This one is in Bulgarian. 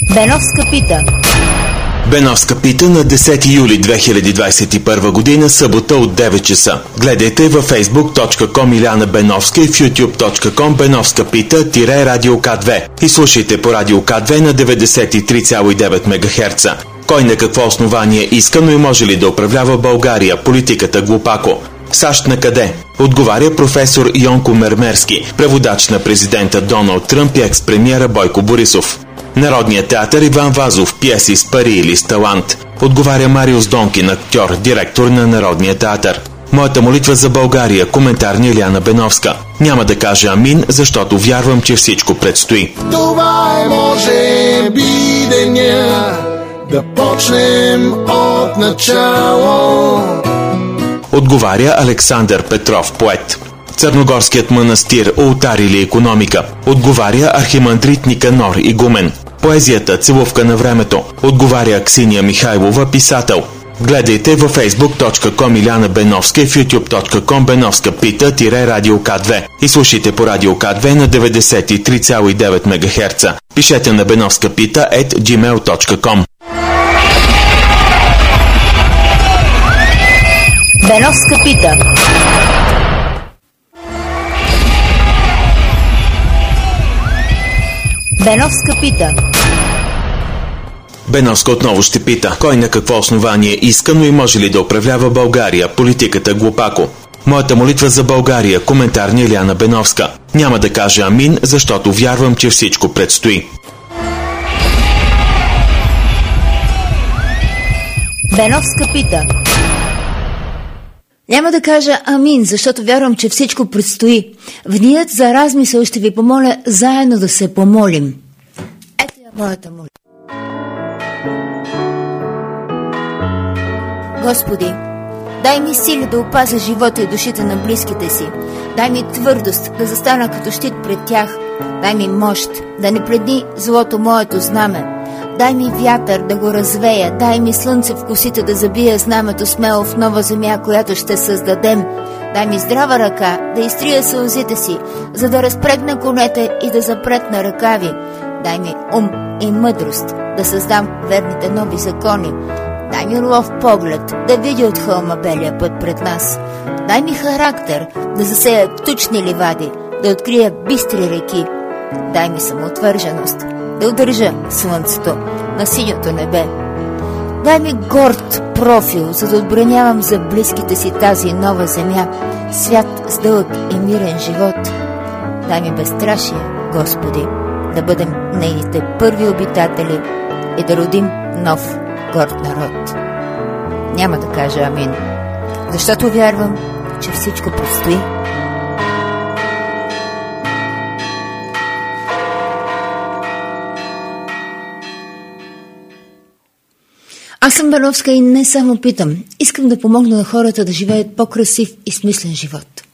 Беновска пита. Беновска пита на 10 юли 2021 година, събота от 9 часа. Гледайте във facebook.com Иляна Беновска и в youtube.com Беновска пита-радио К2 и слушайте по радио К2 на 93,9 МГц. Кой на какво основание иска, но и може ли да управлява България? Политиката глупако. САЩ на къде? Отговаря професор Йонко Мермерски, преводач на президента Доналд Тръмп и екс-премиера Бойко Борисов. Народният театър Иван Вазов, пиеси с пари или с талант. Отговаря Мариус Донкин, актьор, директор на Народния театър. Моята молитва за България, коментар на Иляна Беновска. Няма да кажа амин, защото вярвам, че всичко предстои. Това е може би деня да почнем от начало. Отговаря Александър Петров, поет. Църногорският манастир, олтар или икономика. Отговаря архимандрит Никанор Игумен. Поезията, целувка на времето. Отговаря Ксения Михайлова, писател. Гледайте във facebook.com Иляна Беновска и в youtube.com Беновска пита-радио К2 и слушайте по радио К2 на 93,9 МГц. Пишете на benovskapita@gmail.com. Беновска пита. Беновска пита. Беновска отново ще пита, кой на какво основание иска, но и може ли да управлява България? Политиката глупако. Моята молитва за България, коментар на Иляна Беновска. Няма да кажа амин, защото вярвам, че всичко предстои. Беновска пита. Няма да кажа амин, защото вярвам, че всичко предстои. В дният за размисъл ще ви помоля заедно да се помолим. Ето я моята молитва. Господи, дай ми сили да опазя живота и душите на близките си. Дай ми твърдост да застана като щит пред тях. Дай ми мощ да не предни злото моето знаме. Дай ми вятър да го развея. Дай ми слънце в косите да забия знамето смело в нова земя, която ще създадем. Дай ми здрава ръка да изтрия сълзите си, за да разпрегна конете и да запретна ръкави. Дай ми ум и мъдрост да създам верните нови закони. Дай ми лов поглед да видя от хълма белия път пред нас. Дай ми характер да засея тучни ливади, да открия бистри реки. Дай ми самоотвърженост да удържа слънцето на синьото небе. Дай ми горд профил, за да отбранявам за близките си тази нова земя, свят с дълъг и мирен живот. Дай ми безстрашие, Господи, да бъдем нейните първи обитатели и да родим нов горд народ. Няма да кажа амин, защото вярвам, че всичко предстои. Аз съм Беновска и не само питам. Искам да помогна на хората да живеят по-красив и смислен живот.